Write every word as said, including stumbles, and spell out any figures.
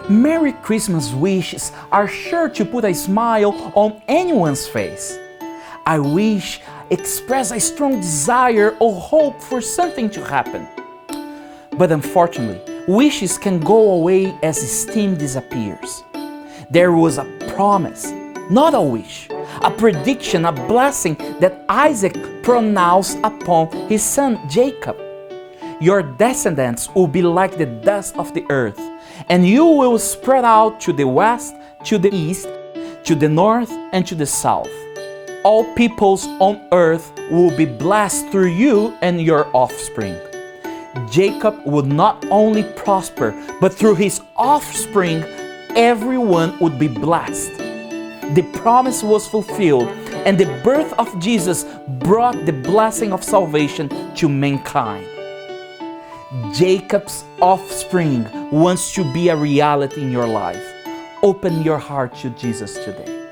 Merry Christmas wishes are sure to put a smile on anyone's face. I wish express a strong desire or hope for something to happen. But unfortunately, wishes can go away as steam disappears. There was a promise, not a wish, a prediction, a blessing that Isaac pronounced upon his son Jacob. Your descendants will be like the dust of the earth, and you will spread out to the west, to the east, to the north, and to the south. All peoples on earth will be blessed through you and your offspring. Jacob would not only prosper, but through his offspring, everyone would be blessed. The promise was fulfilled, and the birth of Jesus brought the blessing of salvation to mankind. Jacob's offspring wants to be a reality in your life. Open your heart to Jesus today.